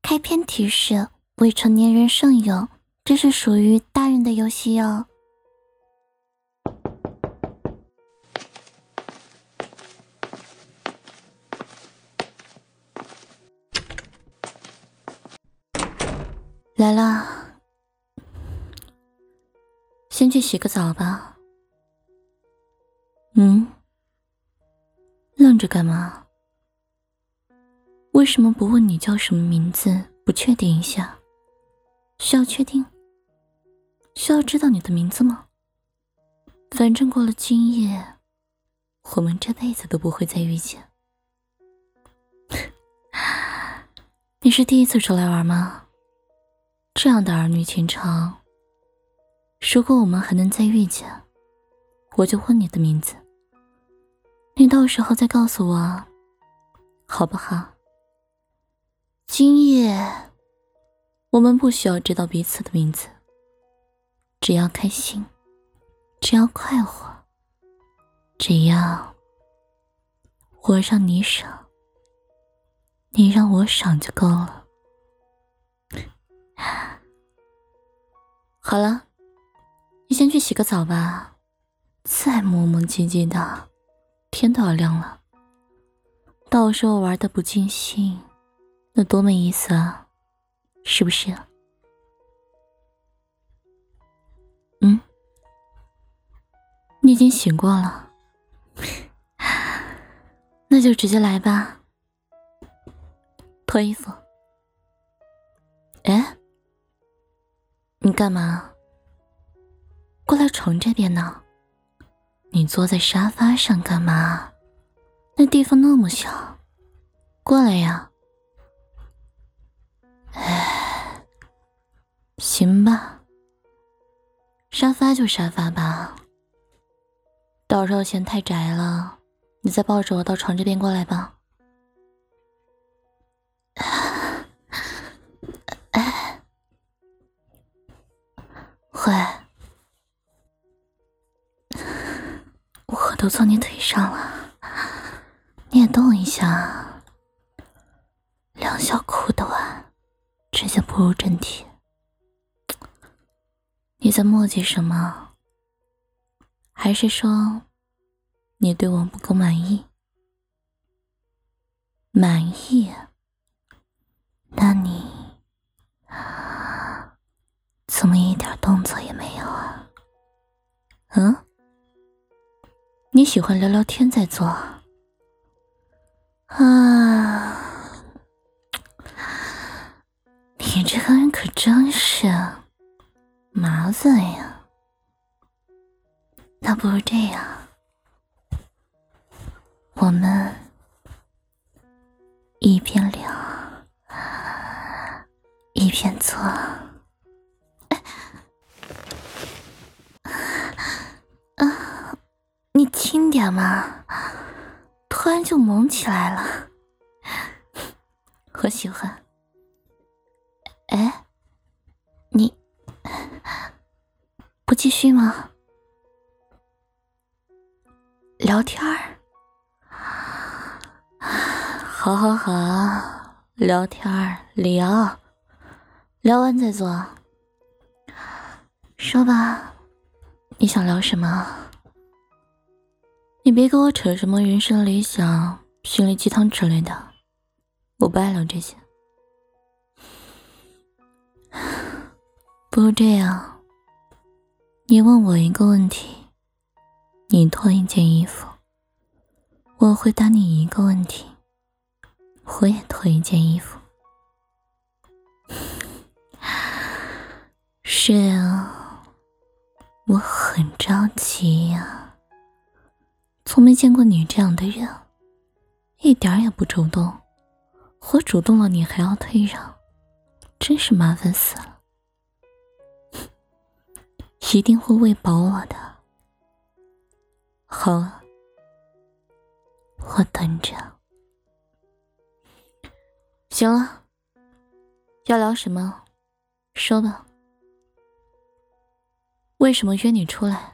开篇提示：未成年人慎用，这是属于大人的游戏哦。来啦，先去洗个澡吧。愣着干嘛？为什么不问你叫什么名字？不确定一下？需要确定？需要知道你的名字吗？反正过了今夜，我们这辈子都不会再遇见。你是第一次出来玩吗？这样的儿女情长，如果我们还能再遇见，我就问你的名字，你到时候再告诉我，好不好？今夜我们不需要知道彼此的名字，只要开心，只要快活，只要我让你爽，你让我爽就够了。好了，你先去洗个澡吧，再磨磨唧唧的，天都要亮了。到时候玩得不尽兴，那多没意思啊，是不是？你已经醒过了，那就直接来吧。脱衣服。哎，你干嘛？过来床这边呢？你坐在沙发上干嘛？那地方那么小，过来呀。哎，行吧，沙发就沙发吧，到时候嫌太窄了，你再抱着我到床这边过来吧。会，我都坐你腿上了，你也动一下。两小苦短，直接步入正题。你在磨叽什么？还是说你对我不够满意？满意？那你怎么一点动作也没有啊？你喜欢聊聊天再做啊？你这个人可真是麻烦呀。那不如这样，我们一边聊一边做。你轻点嘛，突然就萌起来了，我喜欢。哎，你不继续吗？聊天儿？好好好，聊天儿，聊完再做。说吧，你想聊什么？你别给我扯什么人生理想、心灵鸡汤之类的，我不爱聊这些。不如这样，你问我一个问题，你脱一件衣服，我回答你一个问题，我也脱一件衣服。是啊，我很着急呀，从没见过你这样的人，一点也不主动，我主动了你还要退让，真是麻烦死了。一定会喂饱我的。好了，我等着。行了，要聊什么？说吧。为什么约你出来？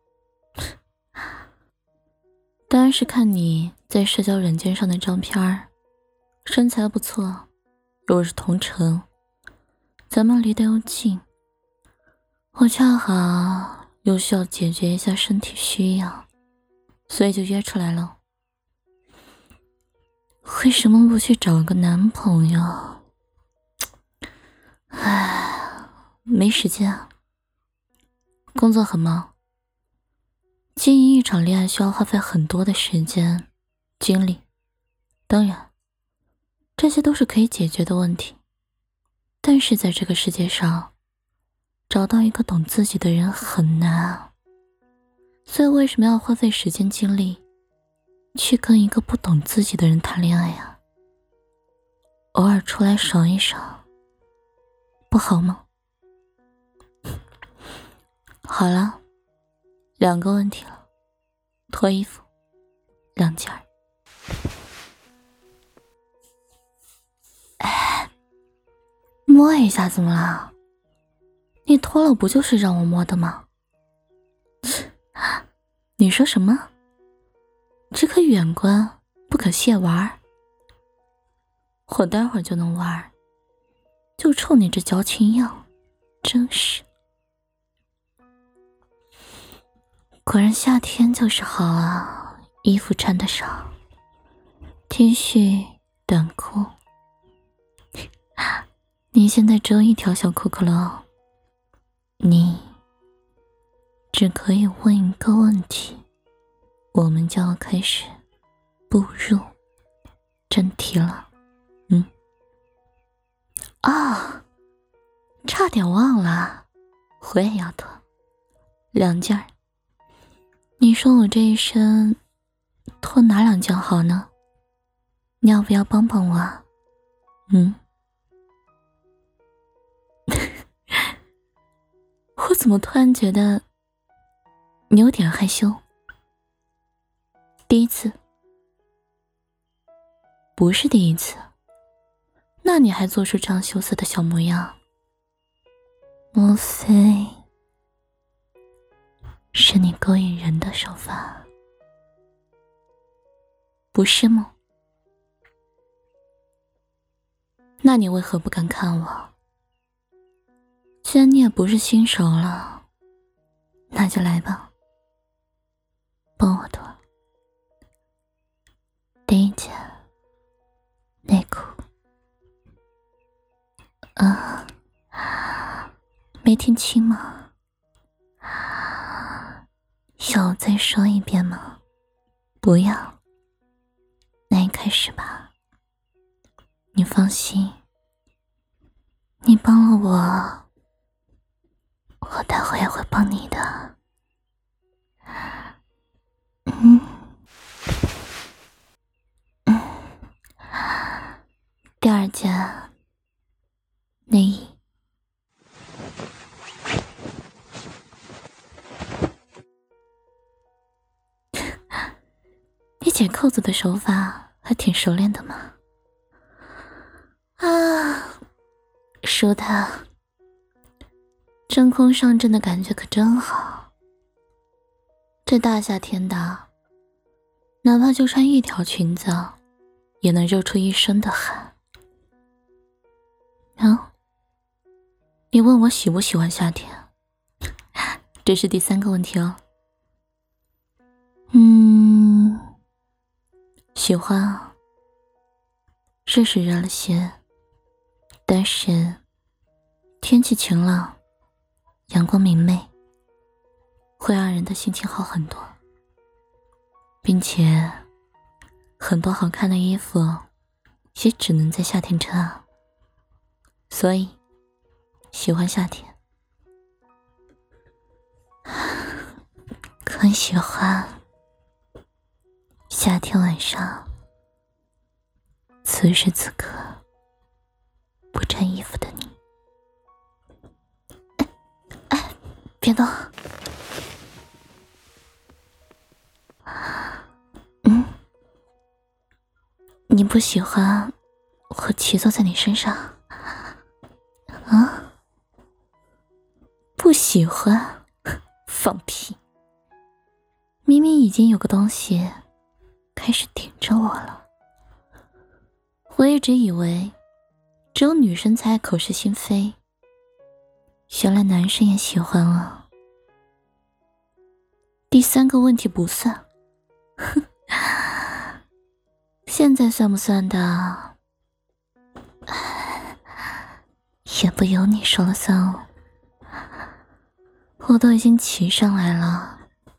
当然是看你在社交软件上的照片，身材不错， 又是同城，咱们离得又近，我恰好又需要解决一下身体需要，所以就约出来了。为什么不去找个男朋友？唉，没时间啊，工作很忙。经营一场恋爱需要花费很多的时间、精力，当然，这些都是可以解决的问题。但是在这个世界上，找到一个懂自己的人很难啊。所以为什么要花费时间精力去跟一个不懂自己的人谈恋爱啊？偶尔出来爽一爽，不好吗？好了，2个问题了，脱衣服，2件。摸一下怎么了？你脱了不就是让我摸的吗？你说什么？只可远观，不可亵玩。我待会儿就能玩，就冲你这矫情样，真是。果然夏天就是好啊，衣服穿得少 ，T 恤、短裤。你现在只有1条小裤裤了哦，你只可以问一个问题，我们就要开始步入正题了。差点忘了，我也要脱2件。你说我这一身脱哪2件好呢？你要不要帮帮我啊？我怎么突然觉得你有点害羞？第一次？不是第一次，那你还做出这样羞涩的小模样？莫非是你勾引人的手法？不是吗？那你为何不敢看我？既然你也不是新手了，那就来吧，帮我脱。第一件，内裤。没听清吗？要我再说一遍吗？不要。那你开始吧。你放心，你帮了我，我待会也会帮你的。第2件，内衣。你解扣子的手法还挺熟练的嘛。舒坦，真空上阵的感觉可真好。这大夏天的，哪怕就穿1条裙子，也能热出一身的汗。你问我喜不喜欢夏天？这是第3个问题哦。喜欢啊，热是热了些，但是天气晴朗，阳光明媚，会让人的心情好很多，并且很多好看的衣服也只能在夏天穿啊，所以喜欢夏天。更喜欢夏天晚上此时此刻不穿衣服的你。别动。你不喜欢我骑坐在你身上啊？不喜欢？放屁！明明已经有个东西开始顶着我了。我一直以为只有女生才爱口是心非，原来男生也喜欢啊。第3个问题不算，现在算不算的，也不由你说了算哦。我都已经骑上来了，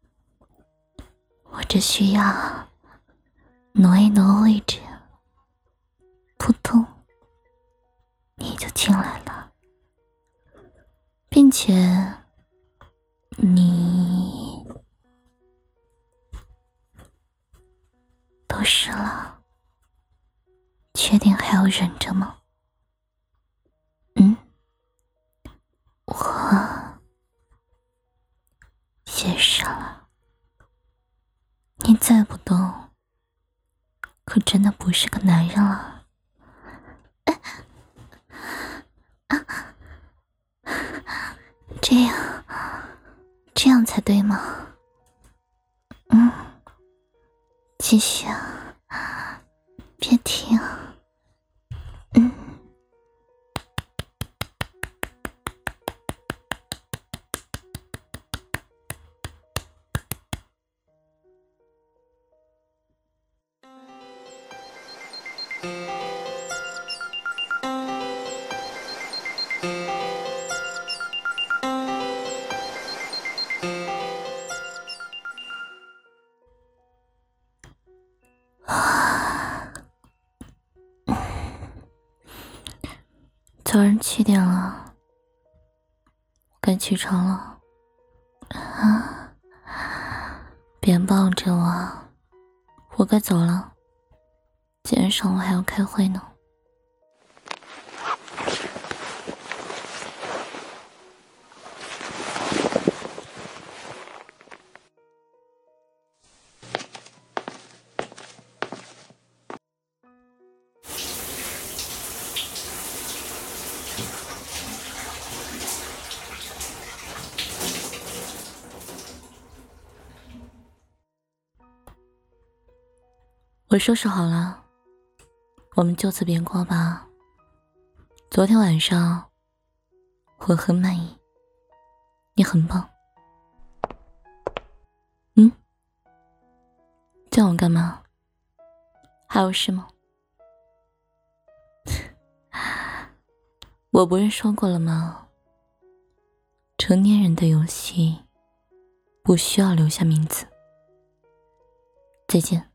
我只需要挪一挪位置，扑通，你就进来了，并且你都湿了，确定还要忍着吗？我也湿了，你再不动，可真的不是个男人了。这样才对吗？继续啊，别停。早上7点了，该起床了。别抱着我该走了，今天上午还要开会呢。我收拾好了，我们就此别过吧。昨天晚上我很满意，你很棒。叫我干嘛？还有事吗？我不是说过了吗？成年人的游戏不需要留下名字。再见。